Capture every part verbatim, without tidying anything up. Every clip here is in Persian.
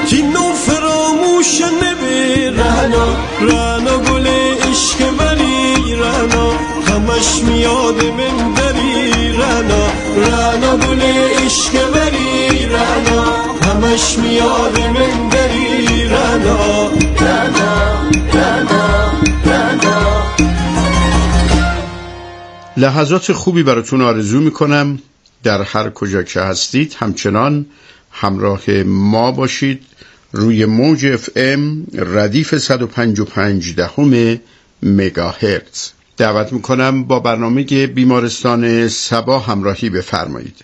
تینو فراموش نبی رهنا رهنا گل عشق ولی رهنا همش میاد من دری رهنا رهنا گل عشق ولی رهنا همش میاد من دری رهنا رهنا رهنا رهنا. لحظات خوبی براتون آرزو میکنم. در هر کجا که هستید همچنان همراه ما باشید روی موج اف ام ردیف صد و پنج و پنج دهم مگاهرتز. دعوت میکنم با برنامه بیمارستان صبا همراهی بفرمایید.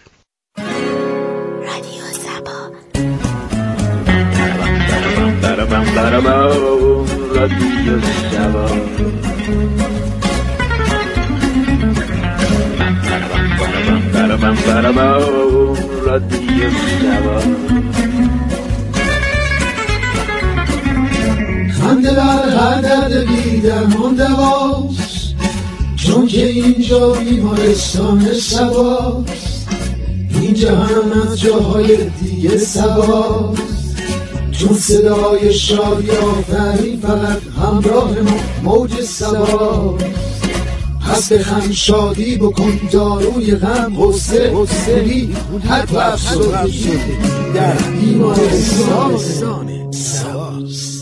رادیو صبا. رادیو صبا. برام برام رادیو صبا. خنده بر هر درد بی‌درمان دواست، چون که اینجا بیمارستان صباست. این جهان از جاهای دیگه صباست، چون صدای شادی آفرین فقط همراه ما موج صباست. پس بخند شادی بکن داروی غم غصه حسدی حتی افسردگی در بیمارستان صباست.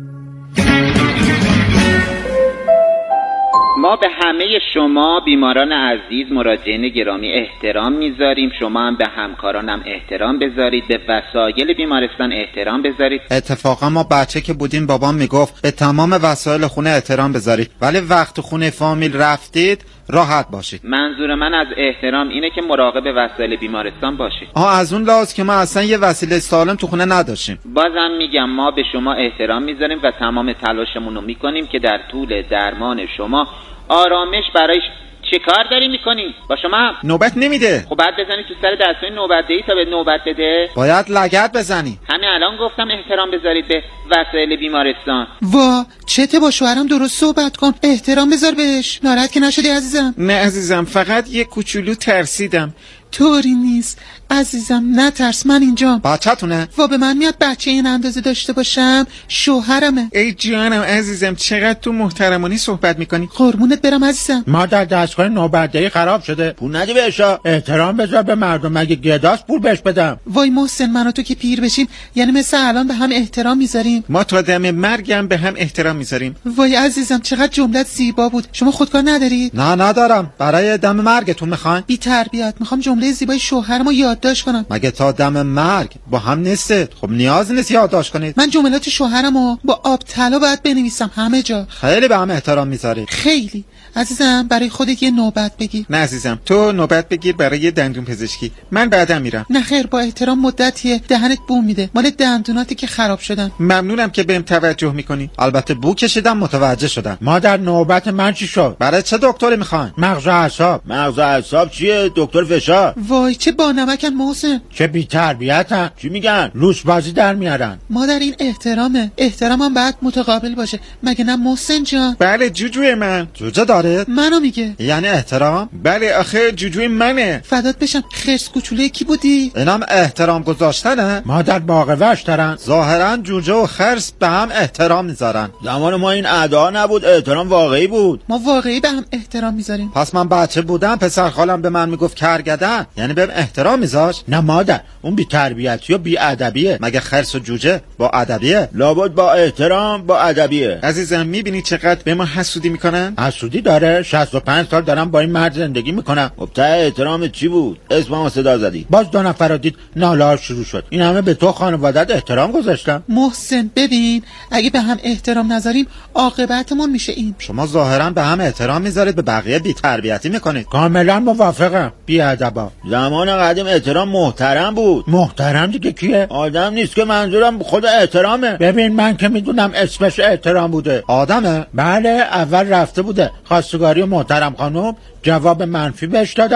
ما به همه شما بیماران عزیز مراجعین گرامی احترام میذاریم. شما هم به همکارانم احترام بذارید، به وسایل بیمارستان احترام بذارید. اتفاقا ما بچه که بودیم بابام میگفت به تمام وسایل خونه احترام بذارید، ولی وقت خونه فامیل رفتید راحت باشید. منظور من از احترام اینه که مراقب وسایل بیمارستان باشید. آه از اون لحاظ که ما اصلا یه وسیله سالم تو خونه نداشتیم. بازم میگم ما به شما احترام میذاریم و تمام تلاشمون رو میکنیم که در طول درمان شما آرامش برایش. چه کار داری میکنی؟ با شما نوبت نمیده. خب بعد بزنی تو سر دستگاه نوبت دهی تا به نوبت بده. باید لگد بزنی. همین الان گفتم احترام بذارید به وسایل بیمارستان. وا چته با شوهرم درست صحبت کن، احترام بذار بهش. ناراحت که نشدی عزیزم؟ نه عزیزم، فقط یه کوچولو ترسیدم. طوری نیست عزیزم، نترس، من اینجام. بچه‌تونه؟ وا به من میاد بچه این اندازه داشته باشم؟ شوهرمه. ای جانم عزیزم، چقدر تو محترمانه صحبت میکنی. قربونت برم عزیزم. ما در دستگاه نوبتدهی خراب شده، پول ندی بهشا. احترام بذار به مردم، مگه گداست پول بهش بدم؟ وای محسن، من و تو که پیر بشیم یعنی مثل الان به هم احترام میذاریم؟ ما تا دم مرگم به هم احترام میذاریم. وای عزیزم چقدر جملت زیبا بود. شما خودکار ندارید؟ نه ندارم. برای دم مرگتون میخواین؟ بی تربیت. میخوام جمله زیبای شوهرمو یادداشت کنم. مگه تا دم مرگ با هم نیستید؟ خب نیاز نیست یادداشت کنید. من جملات شوهرمو با آب طلا باید بنویسم همه جا. خیلی به هم احترام میذارید. خیلی. عزیزم برای خودت یه نوبت بگیر. نه عزیزم، تو نوبت بگیر برای دندون پزشکی، من بعدم میرم. نه خیر، با احترام مدتیه دهنت بو میده، مال دندوناتی که خراب شدن. ممنونم که بهم توجه میکنی. البته بو کشیدم متوجه شدم. ما در نوبت من چی شد؟ برای چه دکتری میخواین؟ مغز و اعصاب. مغز و اعصاب چیه؟ دکتر فشار. وای چه با نمکن محسن. چه بی تربیتن. چی میگن؟ لوس بازی در میارن. ما در این احترامه. احترامم باید متقابل باشه، مگه نه محسن جان؟ بله جوجوی من. جوجه داره؟ منو میگه. یعنی احترام؟ بله آخه جوجوی منه. فدات بشم. خرس کوچوله کی بودی؟ اینم احترام گذاشتنه. ما در باغ وحش دارن. ظاهرا جوجه و خرس به هم احترام میذارن. زمان ما این ادا نبود، احترام واقعی بود. ما واقعی به هم احترام میذاریم. پس من بچه بودم پسر خالم به من میگفت کرگدن، یعنی بهم احترام میذاشت؟ نه مادر، اون بی تربیتی و بی ادبیه. مگه خرس و جوجه با ادبیه؟ لابد با احترام با ادبیه. عزیزم میبینی چقدر به ما حسودی میکنن؟ حسودی داره؟ شصت و پنج سال دارم با این مرد زندگی میکنم. خب ته احترام چی بود؟ اسممو صدا زدی. باز دو نفر رو دید ناله شروع شد. این همه به تو خانوادت احترام گذاشتم. محسن ببین، اگه به هم احترام نذاریم عاقبتمون میشه این. شما ظاهرا به هم احترام میذارید، به بقیه بی تربیتی میکنید. کاملا موافقم. بی ادبا. زمان قدیم احترام محترم بود. محترم دیگه کیه؟ آدم نیست که منظورم خود احترامه. ببین من که میدونم اسمش احترام بوده. آدمه؟ بله اول رفته بوده خواستگاری محترم خانم، جواب منفی بهش دادن،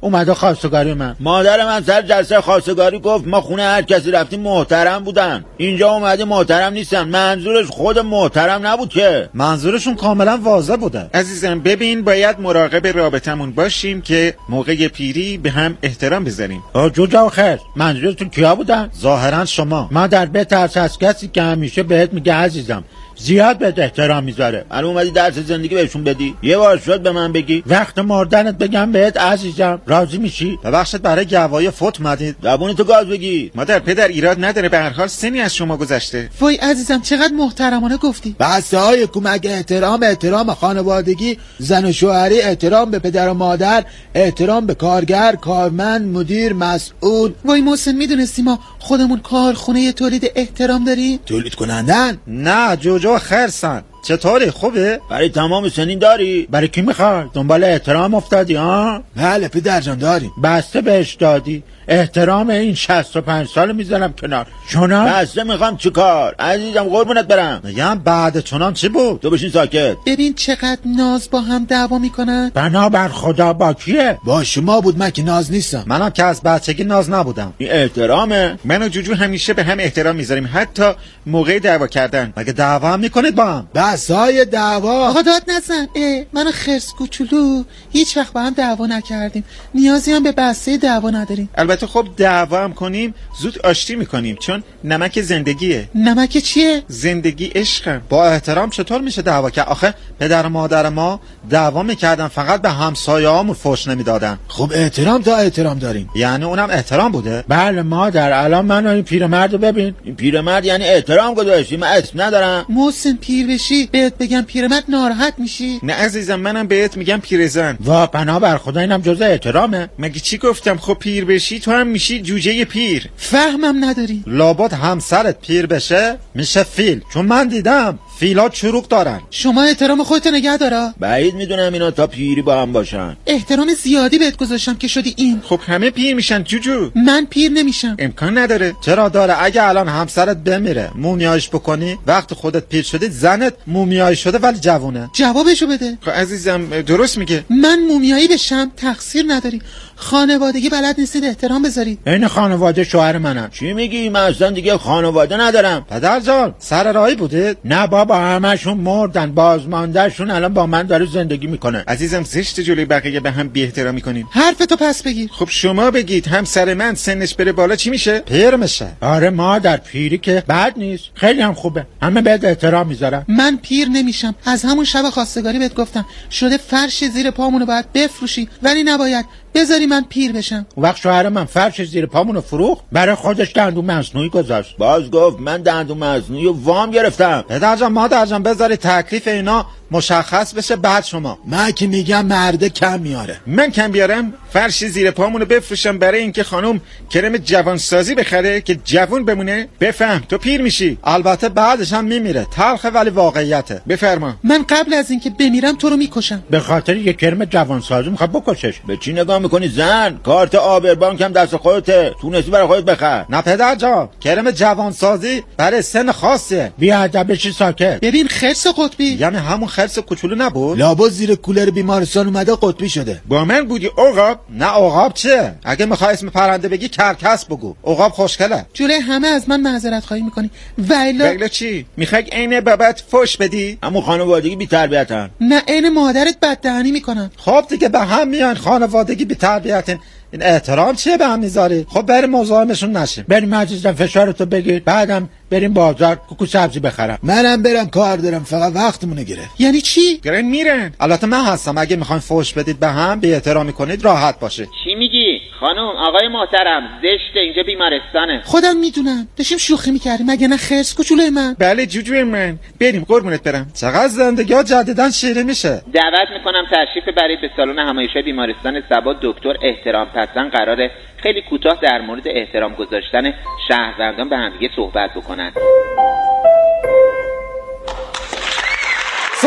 اومده خواستگاری من. مادر من سر جلسه خواستگاری گفت ما خونه هر کسی رفتیم محترم بودن، اینجا اومده محترم نیستن. منظورش خود محترم نبود که، منظورشون کاملا واضح بوده. عزیزم ببین، باید مراقب رابطمون باشیم که موقع پیری به هم احترام بذاریم. جوجا خیر، منظورتون کیا بودن؟ ظاهرا شما. من در بیت ترس از کسی که همیشه بهت میگه عزیزم، زیاد بهت احترام میذاره. الان اومدی درس زندگی بهشون بدی؟ یه بار شد به من بگی وقت مردنت بگم بهت عزیزم، راضی میشی؟ ببخشید برای گواهی فوت مدید. زبونی تو گاز بگی. مادر پدر ایراد نداره، به هر حال سنی از شما گذشته. وای عزیزم چقدر محترمانه گفتی. بحثه های کمک احترام، احترام خانوادگی، زن و شوهری، احترام به پدر و مادر، احترام به کارگر، کارمند، مدیر، مسئول. وای محسن میدونستی ما خودمون کارخونه تولید احترام داریم؟ تولید کنندن؟ نه جوجو خرسن. چطوری خوبه؟ برای تمام سنین داری؟ برای کی میخواد؟ دنبال احترام افتادی ها؟ بله پدر جان داریم. بسته بهش دادی. احترام این شصت و پنج سال میذارم کنار. چونان؟ بسته میخوام چیکار؟ عزیزم قربونت برم. میگم بعد چونان چی بود؟ تو بشین ساکت. ببین چقدر ناز با هم دعوا میکنن. بنا بر خدا با کیه؟ با شما بود، من که ناز نیستم. منم که از بچگی ناز نبودم. این احترامه. من و جوجو همیشه به هم احترام میذاریم، حتی موقع دعوا کردن. مگه دعوا هم میکنید با هم؟ بس های دعوا. آقا داد نزن. اه من و خرس کوچولو هیچ وقت با هم دعوا نکردیم، نیازی هم به بسته دعوا نداریم. البته خب دعوا هم کنیم زود آشتی میکنیم، چون نمک زندگیه. نمک چیه؟ زندگی عشقه. با احترام چطور میشه دعوا کرد؟ آخه پدر و مادر ما دعوا میکردن، فقط به همسایه هامون فحش نمیدادن. خب احترام تا احترام داریم. یعنی اونم احترام بوده؟ بله مادر، الان من این پیرمردو ببین. این پیرمرد یعنی احترام گذاشتی، من اسم ندارم. محسن پیر بشی بهت بگم پیرمرد ناراحت میشی؟ نه عزیزم، منم بهت میگم پیرزن. وا بنا بر خدا اینم جزء احترامه. مگه چی گفتم؟ خب پیر بشی تو هم میشی جوجه پیر. فهمم نداری. لابد همسرت پیر بشه میشه فیل، چون من دیدم فیلا چروک دارن. شما احترام خودت نگه دارا. بعید میدونم اینا تا پیری با هم باشن. احترام زیادی بهت گذاشتم که شدی این. خب همه پیر میشن جوجو. من پیر نمیشم. امکان نداره. چرا داره؟ اگه الان همسرت بمیره مومیایش بکنی، وقت خودت پیر شدی، زنت مومیایی شده ولی جوونه. جوابشو بده. خب عزیزم درست میگه. من مومیایی بشم تقصیر نداری. خانوادگی بلد نیستید احترام بذارید. این خانواده شوهر منم. چی میگی؟ من اصلا دیگه خانواده ندارم. پدر جان سر راهی بودید؟ نه بابا، همشون مردن، بازماندهشون الان با من داره زندگی میکنه. عزیزم زشت جلوی بقیه به هم بی احترامی کنین. حرفتو پس بگیر. خب شما بگید همسر من سنش بره بالا چی میشه؟ پیر میشه. آره مادر، پیری که بد نیست، خیلی هم خوبه، همه بهت احترام میذارن. من پیر نمیشم. از همون شب خواستگاری بهت گفتم شده فرش زیر پامونو باید بفروشی، ولی نباید بذاری من پیر بشم. اون وقت شوهر من فرش زیر پامونو فروخت، برای خودش دندون مصنوعی گذاشت. باز گفت من دندون مصنوعی و وام گرفتم. پدر جان مادر جان بذاری تکلیف اینا مشخص بشه بعد شما. من که میگم مرده کم میاره. من کم بیارم؟ فرش زیر پامونو بفروشم برای اینکه خانم کرم جوانسازی بخره که جوون بمونه؟ بفهم تو پیر میشی. البته بعدش هم میمیره، تلخه ولی واقعیته. بفرما. من قبل از اینکه بمیرم تو رو میکشم. به خاطر یک کرم جوانسازی میخواد بکشش. به چی نگاه میکنی زن؟ کارت آبربانک هم دست خودته، تونستی برای خودت بخر. نه پدر جان، کرم جوانسازی برای سن خاصه. بی ادب بشی ساکت. ببین خرس قطبی، یعنی همون خرس کوچولو نبود؟ لابد زیر کولر بیمارستان اومده قطبی شده. با من بودی عقاب؟ نه عقاب چه؟ اگه میخوای اسم پرنده بگی کرکس بگو. عقاب خوشگله. جلوی همه از من معذرت خواهی میکنی. ویلا ویلا چی؟ میخوای عین بابت فوش بدی؟ همون خانوادگی بی تربیتن. نه عین مادرت بددهنی میکنن. خب دیگه به هم میان، خانوادگی بی تربیتن. این احترام چیه به هم میذاری؟ خب بریم مزاحمشون نشیم. بریم عزیزم فشارتو بگیر، بعدم بریم بازار کوکو سبزی بخرم. منم برم کار دارم، فقط وقتمونه گره. یعنی چی؟ گرن میرن. البته من هستم، اگه میخواین فوش بدید به هم، بی احترامی کنید، راحت باشه. چی میگی خانم؟ آقای محترم زشته، اینجا بیمارستانه. خودم میدونم، داشتیم شوخی میکردیم. مگه نه خرس کوچولوی من؟ بله جوجوی من. بریم قربونت برم. چقدر زندگی ها جدیدن شیره میشه. دعوت میکنم تشریف برید به سالن همایشی بیمارستان سبا. دکتر احترام پسند قراره خیلی کوتاه در مورد احترام گذاشتن شهروندان به همدیگه صحبت بکنن.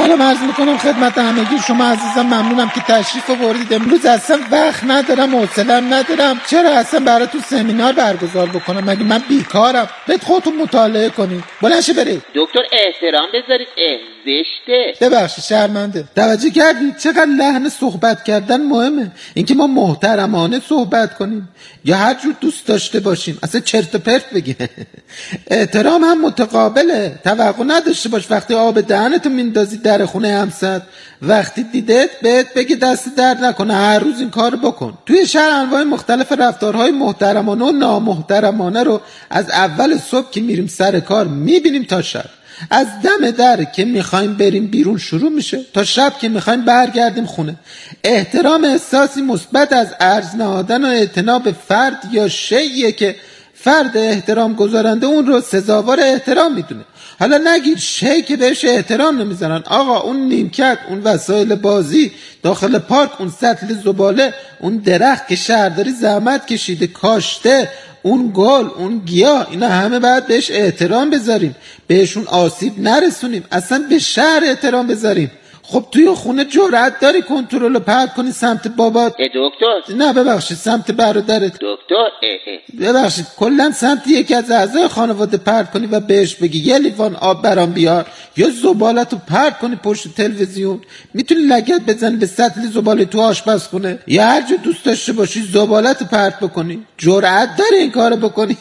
سلام عرض میکنم خدمت همگی شما عزیزم. ممنونم که تشریف آوردید. امروز اصلا وقت ندارم، حوصله‌ام ندارم. چرا اصلا براتون سمینار برگزار بکنم؟ مگه من بیکارم؟ برید خودتون مطالعه کنید. بلند شید برید. دکتر احترام بذارید، اه زشته. ببخشید شرمنده. توجه کردید چقدر لحن صحبت کردن مهمه؟ اینکه ما محترمانه صحبت کنیم یا هر جور دوست داشته باشیم، اصلا چرت و پرت بگیم. احترام هم متقابله. توقع نداشته باش وقتی آب دهنتو میندازی در خونه همسر، وقتی دیدت بهت بگی دست درد نکنه، هر روز این کارو بکن. توی شهر انواع مختلف رفتارهای محترمانه و نامحترمانه رو از اول صبح که میریم سر کار میبینیم تا شب. از دم در که میخوایم بریم بیرون شروع میشه تا شب که میخوایم برگردیم خونه. احترام احساسی مثبت از عرض نهادن و اعتنا به فرد یا شیئیه که فرد احترام گذارنده اون رو سزاوار احترام میدونه. حالا نگید شی که بهش احترام نمیذارن. آقا اون نیمکت، اون وسایل بازی داخل پارک، اون سطل زباله، اون درخت که شهرداری زحمت کشیده کاشته، اون گل، اون گیاه، اینا همه باید بهش احترام بذاریم، بهشون آسیب نرسونیم، اصلا به شهر احترام بذاریم. خب توی خونه جرأت داری کنترل رو پرت کنی سمت بابات؟ اه دکتر. نه ببخشید سمت برادرت. دکتر اه اه. ببخشید کلا سمت یکی از اعضای خانواده پرت کنی و بهش بگی یه لیوان آب برام بیار، یا زبالتو پرت کنی پشت تلویزیون. میتونی لگد بزنی به سطل زباله تو آشپزخونه، یا هر جا دوست داشته باشی زبالتو پرت بکنی. جرأت داری این کارو بکنی؟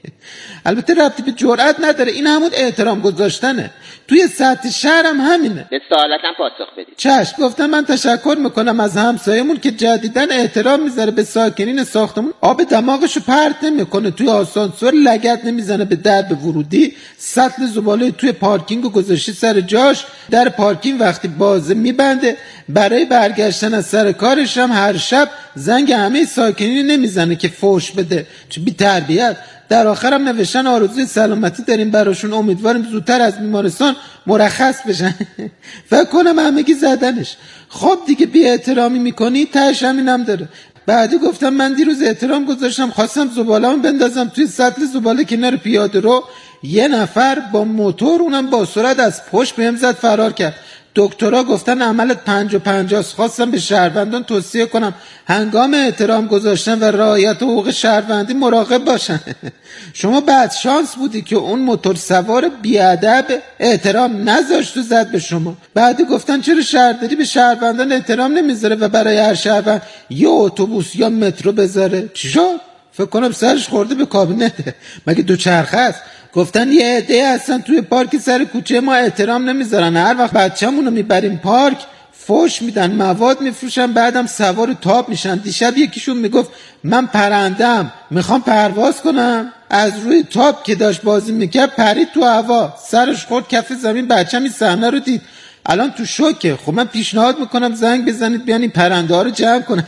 البته ربطی به جرأت نداره، این همون احترام گذاشتنه. توی سطح شهرم همینه. به سوالاتم پاسخ بدید. چشم. گفتم من تشکر میکنم از همسایمون که جدیدن احترام میذاره به ساکنین ساختمون، آب دماغشو پرت نمیکنه، توی آسانسور لگد نمیزنه به درب ورودی، سطل زباله توی پارکینگو گذاشته سر جاش، در پارکینگ وقتی بازه میبنده، برای برگشتن از سر کارش هم هر شب زنگ همه ساکنین نمیزنه که فوش بده. چه بی تربیت. در آخرم نوشتن آرزوی سلامتی داریم براشون، امیدواریم زودتر از بیمارستان مرخص بشن. فکر کنم همگی زدنش. خب دیگه بی احترامی میکنی، تهش همینم داره. بعدی گفتم من دیروز احترام گذاشتم، خواستم زباله‌مو بندازم توی سطل زباله کنار پیاده رو، یه نفر با موتور، اونم با سرعت از پشت بهم زد فرار کرد. دکترها گفتن عملت پنج و پنجاست. خواستم به شهروندان توصیه کنم هنگام احترام گذاشتن و رعایت حقوق شهروندی مراقب باشن. شما بعد شانس بودی که اون موتور سوار بیادب احترام نذاشت و زد به شما. بعدی گفتن چرا شهرداری به شهروندان احترام نمیذاره و برای هر شهروند یه اتوبوس یا مترو بذاره؟ چی شد؟ فکر کنم سرش خورده به کابینته. مگه دو چرخه است؟ گفتن یه عده هستن توی پارک سر کوچه ما احترام نمیذارن، هر وقت بچه‌مونو میبریم پارک فوش میدن، مواد میفروشن، بعدم سوار تاب میشن. دیشب یکیشون میگفت من پرنده‌ام میخوام پرواز کنم، از روی تاب که داشت بازی میکرد پرید تو هوا، سرش خورد کف زمین. بچه‌م این صحنه رو دید، الان تو شوکه. خب من پیشنهاد میکنم زنگ بزنید بیان این پرنده ها رو جمع کنن.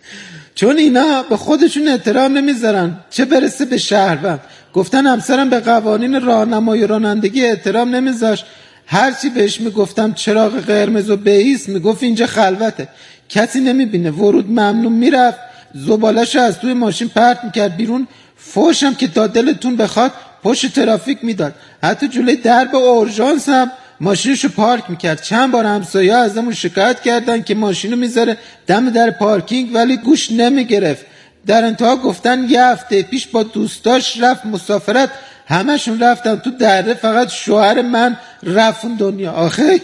چون اینا به خودشون احترام نمیذارن، چه برسه به شهروند. گفتن همسرم به قوانین راهنمایی رانندگی احترام نمیذاشت، هرچی بهش میگفتم چراغ قرمز و بایست میگفت اینجا خلوته، کسی نمیبینه، ورود ممنوع، میرفت زباله‌شو از توی ماشین پرت میکرد بیرون. فوشم که تا دلتون بخواد پشت ترافیک میداد، حتی جلوی درب اورژانس هم ماشینشو پارک میکرد. چند بار همسایه‌ها ازمون شکایت کردن که ماشینو میذاره دم در پارکینگ ولی گوش نمیگرفت. در انتها گفتن یه هفته پیش با دوستاش رفت مسافرت، همشون رفتن تو دره، فقط شوهر من رفتون دنیا. آخه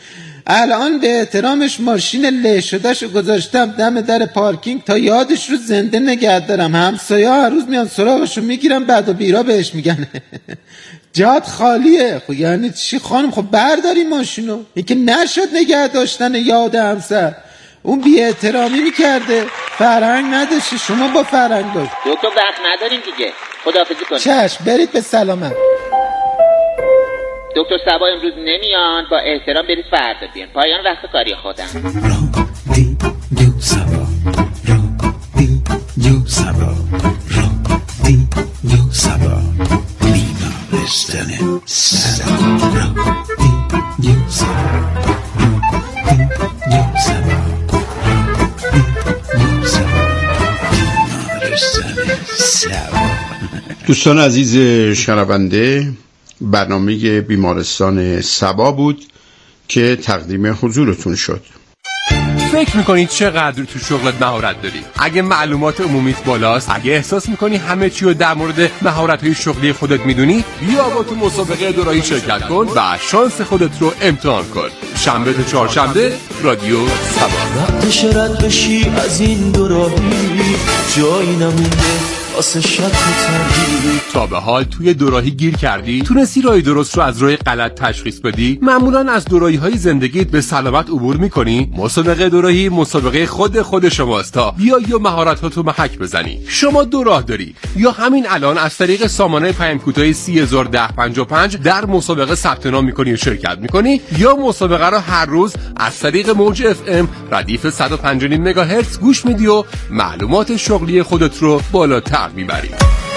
الان به احترامش ماشین له شدهشو گذاشتم دم در پارکینگ تا یادش رو زنده نگه دارم. همسایه‌ها هر روز میان سراغشو میگیرن، بعد و بیرا بهش میگن جات خالیه. خب یعنی چی خانم؟ خب برداری ماشینو. این که نشد نگه داشتن یاد همسر، اون بی احترامی میکرده، فرهنگ نداشته. شما با فرهنگ باش. دکتر وقت نداریم دیگه، خداحافظی کنید. چشم، برید به سلامت. دکتر صبا امروز نمیان، با احترام برید فردا بیان. پایان وقت کاری خودم. رادیو صبا، رادیو صبا، رادیو صبا، بیمارستان صبا، رادیو صبا، رادیو صبا، رادیو صبا، بیمارستان صبا. دوستان عزیز شنونده، برنامه بیمارستان صبا بود که تقدیم حضورتون شد. فکر میکنید چقدر تو شغلت مهارت داری؟ اگه معلومات عمومیت بالاست، اگه احساس میکنی همه چی رو در مورد مهارت‌های شغلی خودت میدونی، بیا با تو مسابقه دوراهی شرکت کن و شانس خودت رو امتحان کن. شنبه تا چهارشنبه رادیو سبا. وقتش رد بشی از این دوراهی، جایی نمونده واسه شک و تردید. تا به حال توی دوراهی گیر کردی؟ تونستی راه درست رو از راه غلط تشخیص بدی؟ معمولاً از دوراهی‌های زندگیت به سلامت عبور می‌کنی؟ مسابقه دوراهی مسابقه خود خود شماست تا بیای و مهارتاتو محک بزنی. شما دو راه داری، یا همین الان از طریق سامانه پیام کوتاه سی هزار و ده پنجاه و پنج در مسابقه ثبت نام می‌کنی و شرکت می‌کنی، یا مسابقه رو هر روز از طریق موج اف ام ردیف صد و پنج و نیم مگاهرتز گوش میدی و معلومات شغلی خودت رو بالاتر میبری.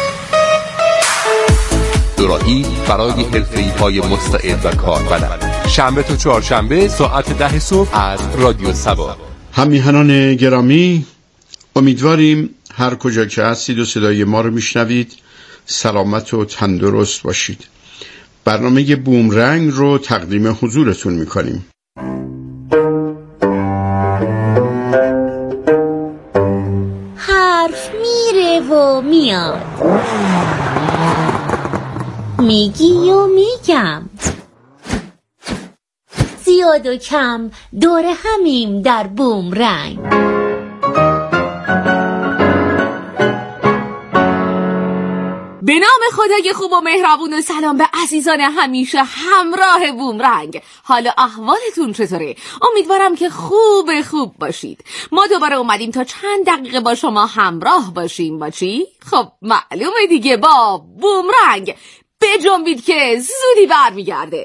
دوراهی برای حرفه‌ای‌های مستعد و کاربلد. شنبه تا چهارشنبه ساعت ده صبح از رادیو سبا. همیهنان گرامی، امیدواریم هر کجا که هستید و صدای ما رو میشنوید سلامت و تندرست باشید. برنامه بومرنگ رو تقدیم حضورتون میکنیم. حرف میره و میاد، میگی و میگم، زیاد و کم دور همیم در بومرنگ. به نام خدای خوب و مهربون و سلام به عزیزان همیشه همراه بومرنگ. حالا احوالتون چطوره؟ امیدوارم که خوب خوب باشید. ما دوباره اومدیم تا چند دقیقه با شما همراه باشیم. با چی؟ خب معلومه دیگه، با بومرنگ. بجنبید که زودی برمیگرده.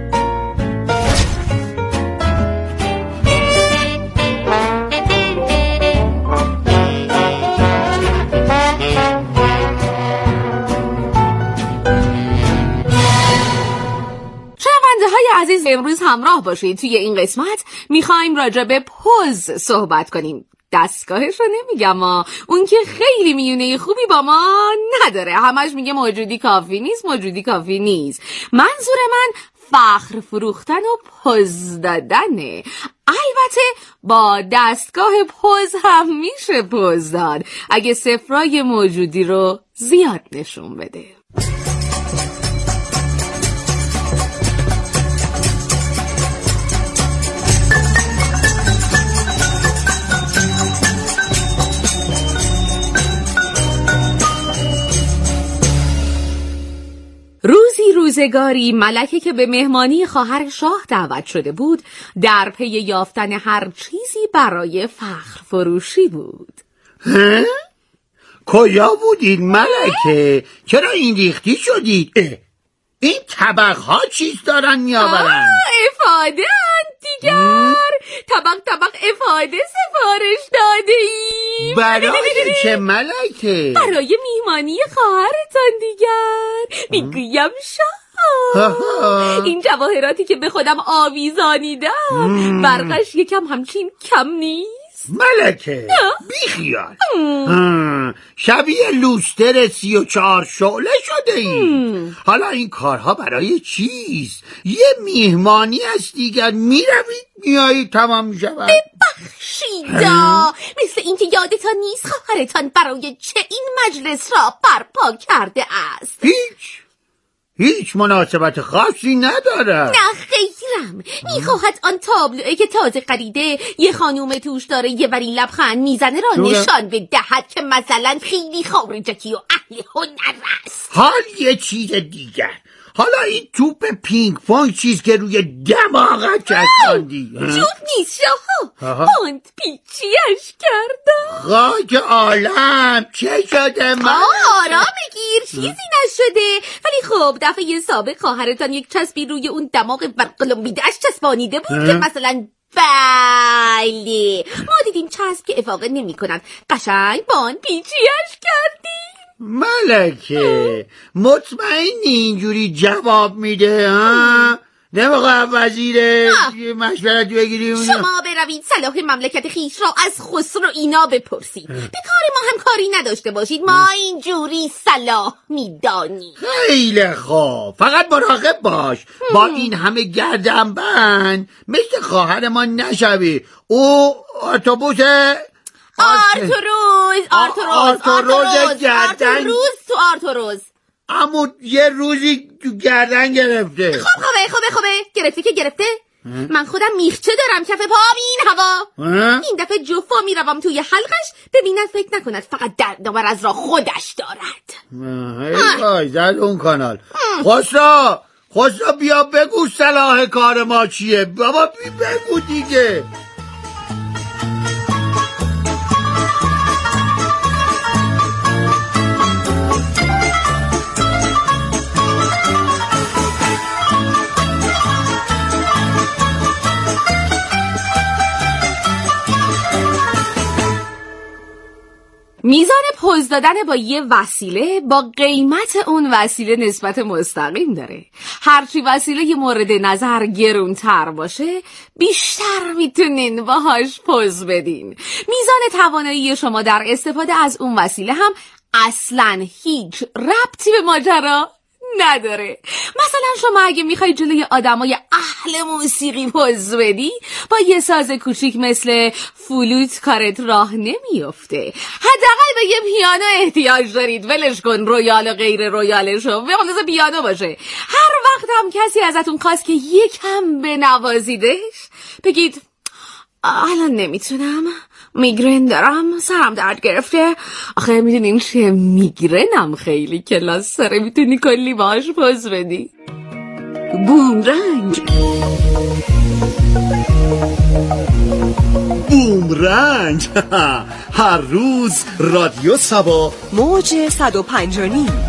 های عزیز، امروز همراه باشید. توی این قسمت میخوایم راجع به پوز صحبت کنیم. دستگاهش رو نمیگم، ما اون که خیلی میونه خوبی با ما نداره، همش میگه موجودی کافی نیست، موجودی کافی نیست. منظور من فخر فروختن و پوز دادنه. البته با دستگاه پوز هم میشه پوز داد اگه صفرای موجودی رو زیاد نشون بده. روزی روزگاری ملکه که به مهمانی خواهر شاه دعوت شده بود در پی یافتن هر چیزی برای فخر فروشی بود. ها؟ کجا بودید ملکه؟ چرا این ریختی شدید؟ این طبق ها چیز دارن میآورن؟ افاده دیگر طبق طبق افاده سفارش داده ای. برای چه ملکه؟ برای میهمانی خواهرتان دیگر. میگویم شاه، این جواهراتی که به خودم آویزانیدم برقش یکم همچین کم نیست. ملکه بیخیال، شبیه لوستر سی و چهار شعله شده ای. حالا این کارها برای چیست؟ یه میهمانی است دیگر، میروید میایی تمام میشود. ببخشیدا، مثل اینکه یادتان نیست خواهرتان برای چه این مجلس را برپا کرده است. هیچ هیچ مناسبت خاصی نداره. نه خیرم، میخواهد آن تابلوئه که تازه خریده یه خانوم توش داره یه وری لبخند میزنه را نشان بدهد که مثلا خیلی خارجکی و اهل هنر است. حال یه چیز دیگر، حالا این توپ پینگ پونگ چیز که روی دماغت چسباندی توپ نیست شاها، باند پیچیش کردم. خاک عالم چه شده من؟ آرام بگیر، چیزی نشده. ولی خب دفعه سابق خواهرتان یک چسبی روی اون دماغ برقلمبیده‌اش چسبانیده بود که مثلا بله ما دیدیم چسب که افاقه نمی کنن، قشنگ باند پیچیش کردیم. ملکه مطمئنی اینجوری جواب میده ها؟ نمیخوام وزیر مشورتی بگیریم. شما بروید صلاح مملکت خیش را از خسرو اینا بپرسید. به کار ما هم کاری نداشته باشید، ما اینجوری صلاح میدانیم. خیلی خوب، فقط مراقب باش با این همه گردنبند مثل خواهر ما نشوی. او اتوبوس آرتوروز آرتوروز آرتوروز گردن آرتوروز تو آرتوروز اما یه روزی تو گردن گرفته. خب خوبه خوبه خوبه گرفته که گرفته. من خودم میخچه دارم کف پا این هوا. این دفعه جفا میروم توی حلقش ببیند فکر نکند فقط دردآور از را خودش دارد. ای وای زد اون کانال. خسرو خسرو بیا بگو صلاح کار ما چیه بابا، بگو دیگه. میزان پوز دادن با یه وسیله با قیمت اون وسیله نسبت مستقیم داره. هرچی وسیله یه مورد نظر گرونتر باشه بیشتر میتونین باهاش پوز بدین. میزان توانایی شما در استفاده از اون وسیله هم اصلاً هیچ ربطی به ماجرا نداره. مثلا شما اگه میخوای جلوی آدمای اهل موسیقی پوز بدی با یه ساز کوچیک مثل فلوت کارت راه نمیفته. حداقل به یه پیانو احتیاج دارید. ولش کن رویال و غیر رویالشو، به خلاص پیانو باشه. هر وقت هم کسی ازتون خواست که یکم بنوازیدش بگید الان نمیتونم، میگرن دارم، سرم درد گرفته. آخه میدونین چیه؟ میگرنم خیلی کلاس سره، میتونی کلی باهاش پوز بدی. بومرنگ بومرنگ هر روز رادیو سبا موج صد و پنج و نیم.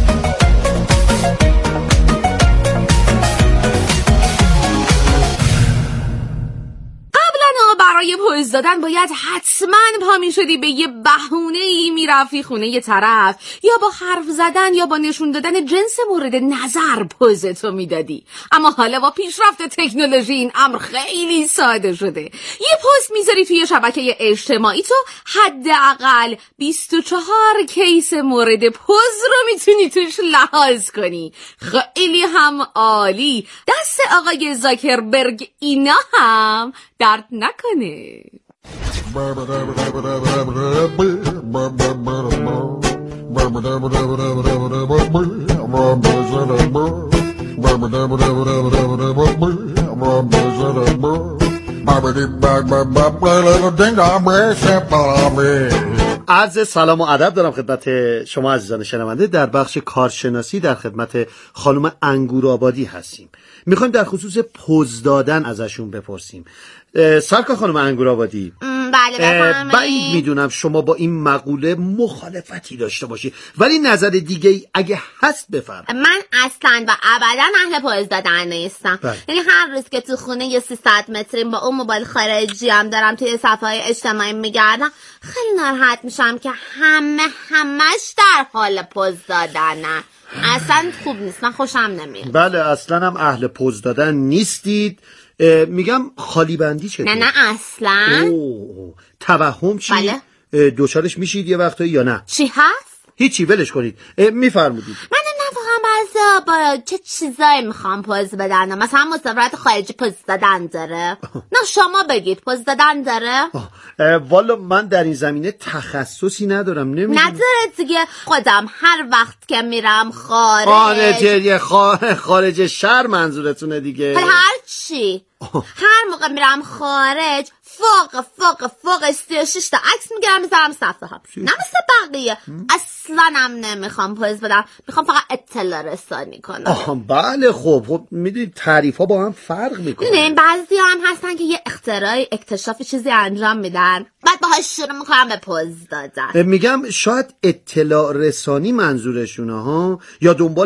برای پوز دادن باید حتما پا می شدی به یه بهونه‌ای میرفتی خونه یه طرف، یا با حرف زدن یا با نشون دادن جنس مورد نظر پوزتو میدادی. اما حالا با پیشرفت تکنولوژی این امر خیلی ساده شده. یه پست میذاری توی شبکه اجتماعی تو حداقل بیست و چهار کیس مورد پوز رو میتونی توش لحاظ کنی. خیلی هم عالی. دست آقای زاکربرگ اینا هم درد نکنه. عرض سلام و ادب دارم خدمت شما عزیزان شنونده. در بخش کارشناسی در خدمت خانم انگورآبادی هستیم. میخوایم در خصوص پوز دادن ازشون بپرسیم. سرکار خانم انگورآبادی، بله بفرمایید. بعید میدونم شما با این مقوله مخالفتی داشته باشی، ولی نظر دیگه ای اگه هست بفرمایید. من اصلا و ابدا اهل پوز دادن نیستم. یعنی هر روز که تو خونه یه سیصد متریم با اون موبایل خارجی هم دارم توی صفحه‌های اجتماعی میگردم، خیلی ناراحت میشم که همه همش در حال پوز دادنن. اصلا خوب نیست، من خوشم نمیاد. بله اصلا هم اهل پوز دادن نیستید. میگم خالی بندی چه؟ نه نه اصلا. اوه. توهم چی؟ بله. دوچارش میشید یه وقتایی یا نه؟ چی هست؟ هیچی، ولش کنید. میفرمودید. من نفهم بعضا با چه چیزایی میخوام پوز بدن. مثلا مسافرت خارجی پوز دادن داره؟ نه شما بگید پوز دادن داره؟ والا من در این زمینه تخصصی ندارم، نمیدونم. نداره دیگه. خودم هر وقت که میرم خارج خارج خارج, خارج شهر منظورتونه دیگه؟ هر چی هر موقع میرم خارج فوق فوق فوق سی و شش تا عکس میگیرم میذارم صفحه ها. نه مثل بقیه. اصلا هم نمیخوام پوز بدم، میخوام فقط اطلاع رسانی کنم. آها بله. خب خب میدونید تعریف ها با هم فرق میکنه. این بعضی هم هستن که یه اختراع اکتشاف چیزی انجام میدن بعد باهاش شروع میکنم به پوز دادن. میگم شاید اطلاع رسانی منظورشونه ها، یا دنبال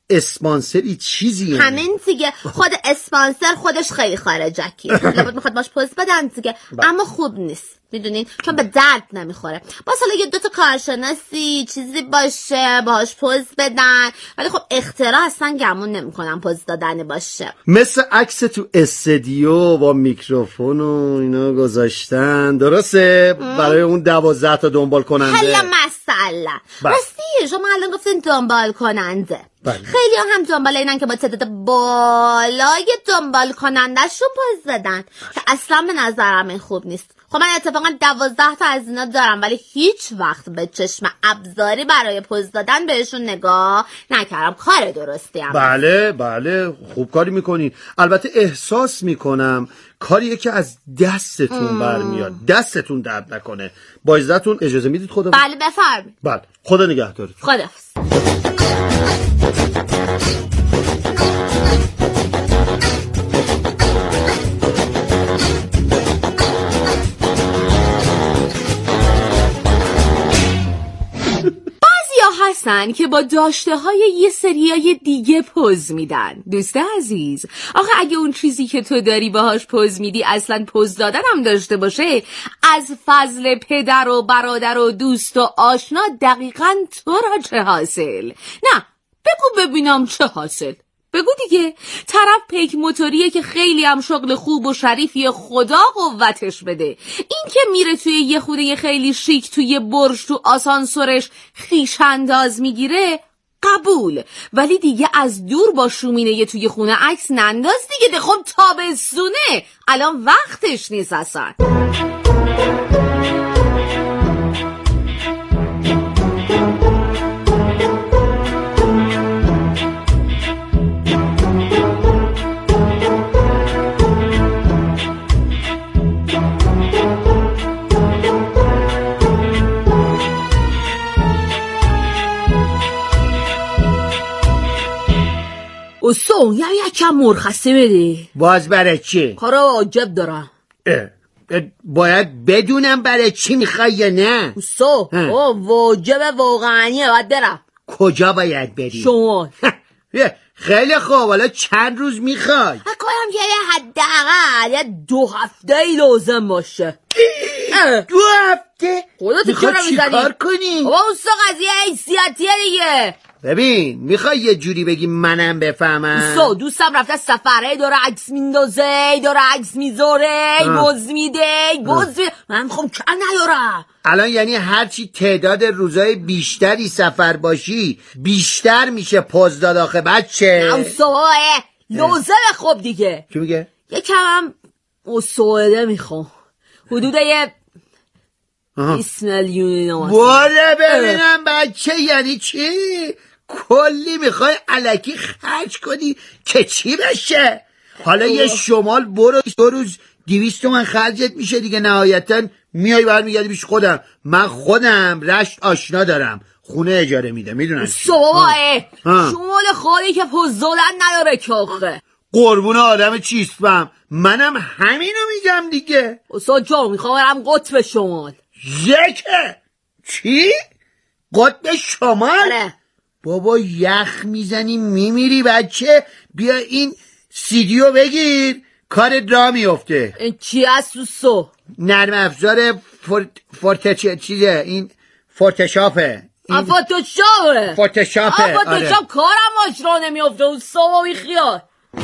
اسپانسری چیزی یعنی. همین دیگه. خود اسپانسر خودش خیلی خارجکی، لابد میخواد باش پوز بدن دیگه، اما خوب نیست میدونین، چون به درد نمیخوره. باز حالا یه دوتا کارشناسی چیزی باشه باهاش پوز بدن، ولی خب اختراع اصلا گمون نمیکنم پوز دادن باشه. مثل عکس تو استودیو با میکروفون و اینا گذاشتن، درسته؟ ام. برای اون دوازده تا دنبال کننده. حالا مثلا راستی شما الان گفتین دنبال کننده، بله. خیلی هم دنبال اینن که با تعداد بالای دنبال کنندهشون پوز بدن که اصلا به نظرم این خوب نیست. خب من اتفاقا دوازده تا از اینا دارم، ولی هیچ وقت به چشم ابزاری برای پوز دادن بهشون نگاه نکردم. کار درستی هم. بله بله خوب کاری میکنین. البته احساس میکنم کاریه که از دستتون برمیاد، دستتون درد نکنه. با عزتون اجازه میدید خدا؟ بله بفرمایید. بله خدا نگهدارت. خداحافظ. هستن که با داشته های یه سریای دیگه پوز میدن. دوست عزیز، آخه اگه اون چیزی که تو داری باهاش پوز میدی اصلا پوز دادن هم داشته باشه، از فضل پدر و برادر و دوست و آشنا دقیقاً تو را چه حاصل؟ نه بگو ببینم چه حاصل. بگو دیگه. طرف پیک موتوریه که خیلی هم شغل خوب و شریفی، خدا قوتش بده. این که میره توی یه خوده خیلی شیک توی برج تو آسانسورش خیش انداز میگیره قبول، ولی دیگه از دور با شومینه توی خونه عکس ننداز دیگه. خب تابستونه، الان وقتش نیست اصلا. اصلا یا یکم مرخصه بده. باز برای چی؟ کار واجب دارم. اه. باید بدونم برای چی میخوای یا نه؟ اصلا واجب واقعانیه، باید برم. کجا باید بری؟ شمال. خیلی خوب، حالا چند روز میخوای؟ کنم یه حداقل یه دو هفته ای لازم باشه. دو هفته؟ خودت میخوای چی کار کنی؟ بابا اصلا قضیه حیثیتیه دیگه. ببین میخوای یه جوری بگی منم بفهمم؟ سو دوستم رفته سفره، داره عکس میندازه، داره عکس میذاره، بوز میده، بوز میده. من خب کار ندارم. الان یعنی هرچی تعداد روزای بیشتری سفر باشی بیشتر میشه پوز داد آخه بچه. اصوه لازمه. خب دیگه چی میگه؟ یکم هم اصوه میخوام، حدود یه بیست میلیون. باره ببینم بچه یعنی چی؟ کلی میخوای الکی خرج کنی که چی بشه؟ حالا یه شمال برو دو روز دویست تومن خرجت میشه دیگه. نهایتا میای برمیگردی پیش خودم. من خودم رشت آشنا دارم، خونه اجاره میده، میدونم سواه شمال خالی که پوز دادن نداره که آخه. قربون آدم چیستم، منم همینو میگم دیگه. اصلا جا میخوام برم قطب شمال. یکه چی؟ قطب شمال؟ آره. بابا یخ میزنی میمیری بچه. بیا این سیدیو بگیر، کار را میفته. این چی هست تو سو؟ نرم افزار فورت... فورتچ چیزه، این فورتشاپه. این... فورتشاپه فورتشاپه آه فورتشاپ. آره. کارم باش را نمیفته اون سو و بی خیال.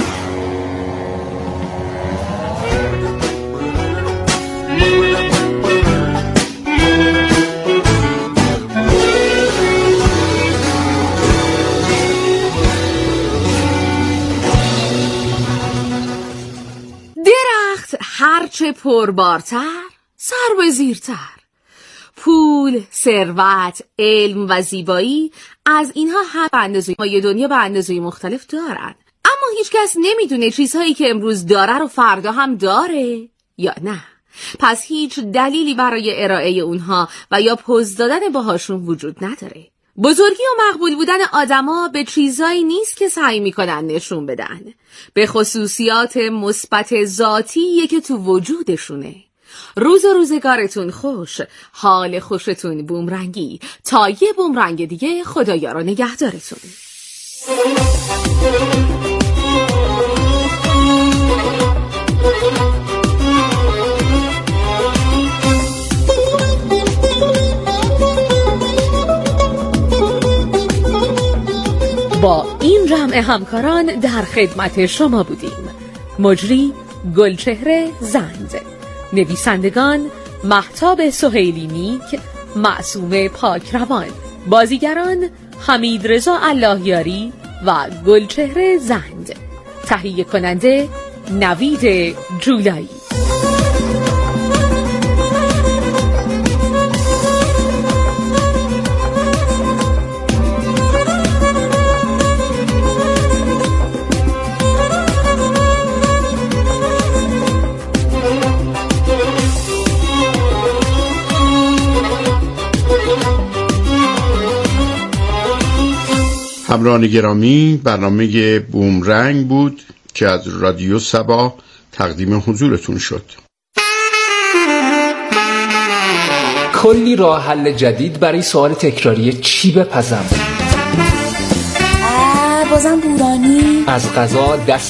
درخت هرچه پربارتر سر به زیرتر. پول، ثروت، علم و زیبایی، از اینها هم به اندازه ما دنیا به اندازه مختلف دارن، اما هیچ کس نمیدونه چیزهایی که امروز داره رو فردا هم داره یا نه. پس هیچ دلیلی برای ارائه اونها و یا پوز دادن باهاشون وجود نداره. بزرگی و مقبول بودن آدما به چیزایی نیست که سعی میکنن نشون بدن، به خصوصیات مثبت ذاتیه که تو وجودشونه. روز و روزگارتون خوش، حال خوشتون بومرنگی، تا یه بومرنگ دیگه خدایا رو نگهدارتون. با این جمع همکاران در خدمت شما بودیم. مجری گلچهره زند، نویسندگان مهتاب سهیلی نیک، معصومه پاکروان، بازیگران حمید رضا اللهیاری و گلچهره زند، تهیه کننده نوید جولایی. همراهان گرامی، برنامه بومرنگ بود که از رادیو سبا تقدیم حضورتون شد. کلی راه حل جدید برای سوال تکراری چی بپزم؟ بازم بورانی؟ از قضا دست